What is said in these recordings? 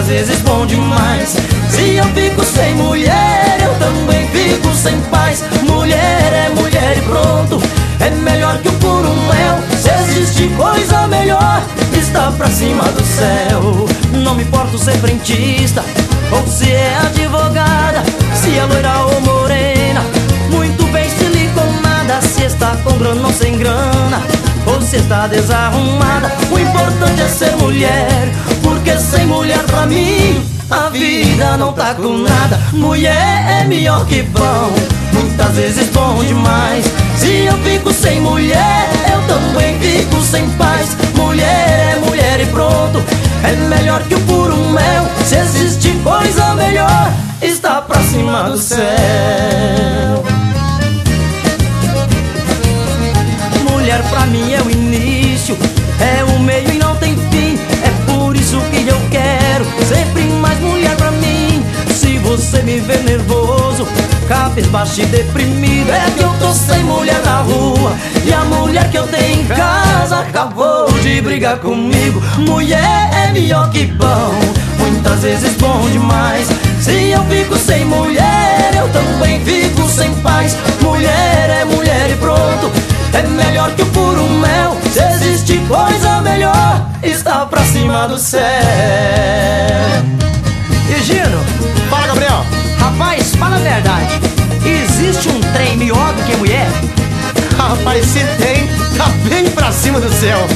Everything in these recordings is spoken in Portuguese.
muitas vezes bom demais. Se eu fico sem mulher, eu também fico sem paz. Mulher é mulher e pronto, é melhor que o puro mel. Se existe coisa melhor, está pra cima do céu. Não me importo ser frentista ou se é advogada, se é loira ou morena, muito bem siliconada, se está com grana ou sem grana, ou se está desarrumada. O importante é ser mulher, porque sem mulher pra mim a vida não tá com nada. Mulher é melhor que pão, muitas vezes bom demais. Se eu fico sem mulher, eu também fico sem paz. Mulher é mulher e pronto, é melhor que o puro mel. Se existe coisa melhor, está pra cima do céu. Mulher pra mim é o início, é o meio e não tem fim. É por isso que eu quero sempre mais mulher pra mim. Se você me vê nervoso, cabisbaixo e deprimido, é que eu tô sem mulher na rua, e a mulher que eu tenho em casa acabou de brigar comigo. Mulher é melhor que pão, muitas vezes bom demais. Se eu fico sem mulher, eu também fico sem paz. Mulher é mulher e pronto, é melhor que o puro mel. Se existe coisa melhor, está pra cima do céu. E Gino? Fala, Gabriel. Rapaz, fala a verdade, existe um trem melhor do que mulher? Rapaz, se tem, tá bem pra cima do céu.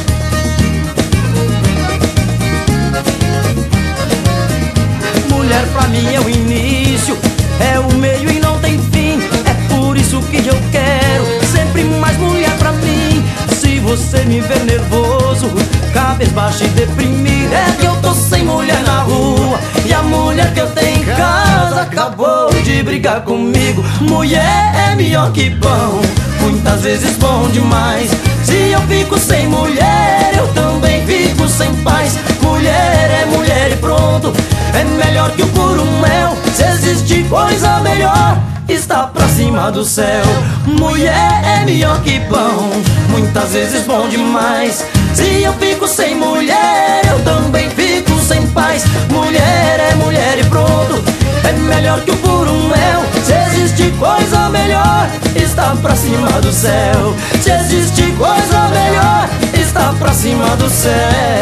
Mulher pra mim é o início, é o meio e não tem fim. É por isso que eu quero sempre mais mulher pra mim. Se você me vê nervoso, cabisbaixo e deprimido, é que eu tô sem mulher na rua, e a mulher que eu tenho em casa acabou de brigar comigo. Mulher é melhor que pão, muitas vezes bom demais. Se eu fico sem mulher, eu também fico sem paz. Mulher é mulher e pronto, é melhor que o puro mel. Se existe coisa melhor, está pra cima do céu. Mulher é melhor que pão, muitas vezes bom demais. Se eu fico sem mulher, eu também fico sem paz. Mulher é mulher e pronto, é melhor que o puro mel. Se existe coisa melhor, está pra cima do céu. Se existe coisa melhor, está pra cima do céu.